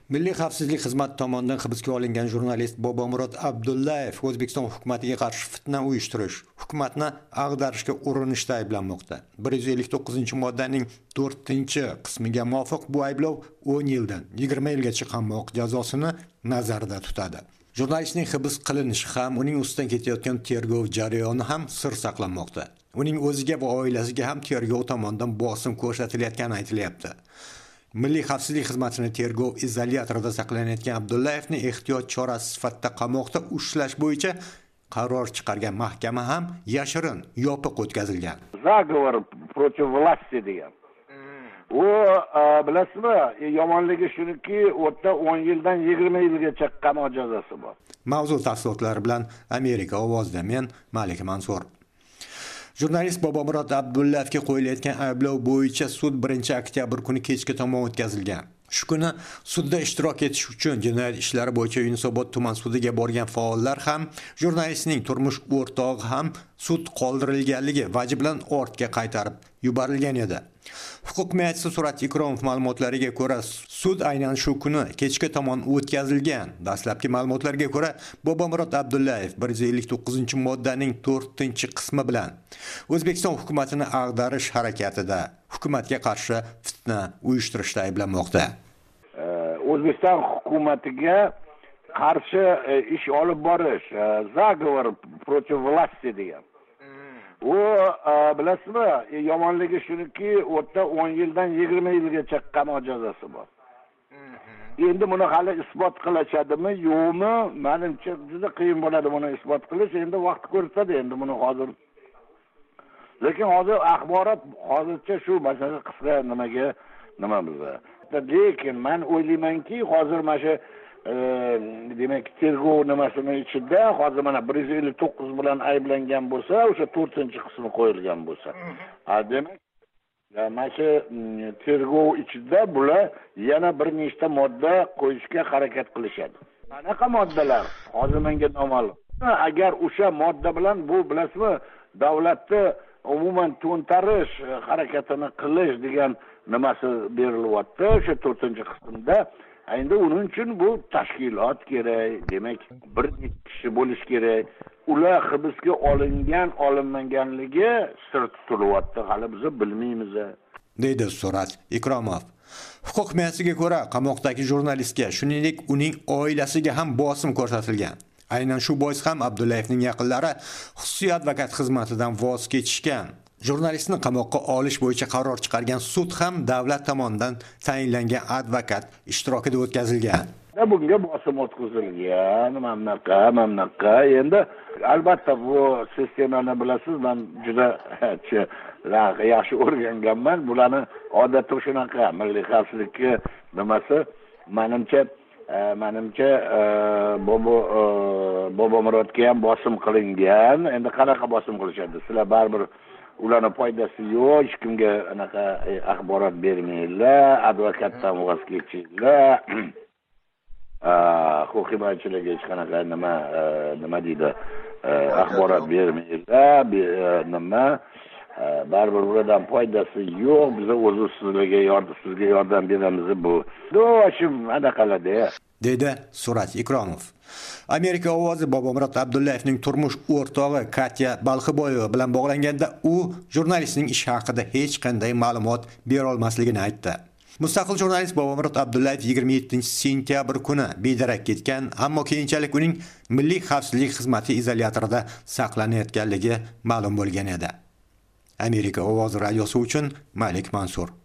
Milliy xavfsizlik xizmati tomonidan hibsga olingan jurnalist Bobomurod Abdullayev O'zbekiston hukumatiga qarshi fitna uyushtirish, hukumatni ag'darishga urinishda ayblanmoqda. 159-moddaning 4-qismiga muvofiq bu ayblov 10 yildan 20 yilgacha qamoq jazosini nazarda tutadi. Jurnalistning hibs qilinishi ham, uning ustidan ketayotgan tergov jarayoni ham sir saqlanmoqda. Uning o'ziga va oilasiga ham tergov tomonidan bosim ko'rsatilayotgani aytilyapti. Milliy xavfsizlik xizmatining tergov izolyatorida saqlanayotgan Abdullayevni ehtiyot chorasi sifatida qamoqda ushlash bo'yicha qaror chiqargan mahkama ham yashirin, yopiq o'tkazilgan. Zagovor против власти degan. U bilasizmi, yomonligi shuniki, o'rta 10 yildan 20 yilgacha qamoq jazosi bor. Mavzu tafsilotlari bilan Amerika ovozida men Malik Mansur. Jurnalist Bobomurod Abdullayevga qo'yilayotgan ayblov bo'yicha sud 1-oktyabr kuni kechga tomon o'tkazilgan. Shu kuni sudda ishtirok etish uchun jinoyat ishlari bo'yicha Yunusobod tuman sudiga borgan faollar ham, jurnalistning turmush o'rtog'i ham sud qoldirilganligi vaji bilan ortga qaytarib yuborilgan edi. Huquq himoyachisi Surat Ikromov ma'lumotlariga ko'ra, sud aynan shu kuni kechga tomon o'tkazilgan. Dastlabki ma'lumotlarga ko'ra, Bobomurod Abdullayev 159-moddaning 4-qismi bilan O'zbekiston hukumatini ag'darish harakatida hukumatga qarshi fitna uyushtirishda ayblanmoqda. O'zbekiston hukumatiga qarshi ish olib borish, zagovor против власти degan. U bilasizmi, yomonligi shuniki, o'rta 10 yildan 20 yilgacha qamoq jazosi bor. Endi buni hali isbot qilishadimi, yo'qmi? Menimcha juda qiyin bo'ladi buni isbot qilish. Endi vaqt ko'rsatadi endi buni hozir. Lekin hozir axborot hozircha shu masala qisqa nima biza. Lekin men o'ylaymanki, hozir mana shu demak tergov nimasini ichida hozir mana 159 bilan ayblangan bo'lsa, o'sha 4-qismi qo'yilgan bo'lsa. Demak, mana shu tergov ichida bular yana bir nechta modda qo'yishga harakat qilishadi. Qanaqa moddalar? Hozir menga noma'lum. Agar o'sha modda bilan bu bilasizmi, davlatni umuman to'ntarish harakatini qilish degan nimasi berilyapti o'sha 4-qismda. Endi uning uchun bu tashkilot kerak, demak bir kishi bo'lish kerak. Ular hibsga olinmaganligi sir tutilyapti, hali biz bilmaymiz, deydi Surat Ikromov. Huquq himoyasiga ko'ra, qamoqdagi jurnalistga, shuningdek uning oilasiga ham bosim ko'rsatilgan. Aynan shu bois ham Abdullayevning yaqinlari xususiy advokat xizmatidan voz kechishgan. Jurnalistni qamoqqa olish bo'yicha qaror chiqargan sud ham davlat tomonidan tayinlangan advokat ishtirokida o'tkazilgan. Bunga bosim o'tkazilgan, mamnaqa. Endi albatta bu sistemani bilasiz, men juda yaxshi o'rganganman. Bularni odatda shunaqa milliy xavfsizlikka nimasi, menimcha Bobomurodga ham bosim qilingan. Endi qanaqa bosim qilishadi? Sizlar baribir ularning foydasi yo'q, hech kimga anaqa axborot bermaylar, advokatdan voz kechinglar. Huquq himoyachilarga hech qanaqa nima deydi, axborot bermaylar, baribir ulardan foydasi yo'q. Biz o'zi sizga yordam beramiz bu. Do'shim anaqalada, dedi Surat Ikromov. Amerika ovozi Bobomurod Abdullayevning turmush o'rtog'i Katya Balxiboyeva bilan bog'langanda u jurnalistning ish haqida hech qanday ma'lumot bera olmasligini aytdi. Mustaqil jurnalist Bobomurod Abdullayev 27-sentyabr kuni bedarak ketgan, ammo keyinchalik uning Milliy xavfsizlik xizmati izolyatorida saqlanayotganligi ma'lum bo'lgan edi. Amerika ovozi radiosi uchun Malik Mansur.